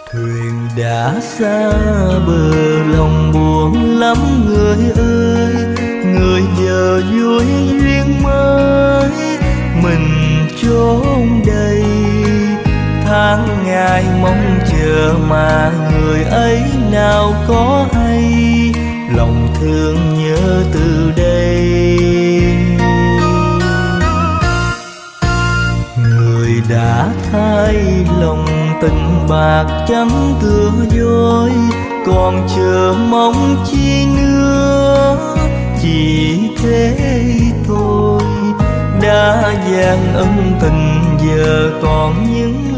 Thuyền đã xa bờ lòng buồn lắm người ơi, người giờ vui duyên mới mình chốn đây. Tháng ngày mong chờ mà người ấy nào có hay, lòng thương nhớ từ đây. Người đã thay lòng tình bạc trắng tựa vôi, còn chờ mong chi nữa, chỉ thế thôi. Đã vàng ân tình giờ còn những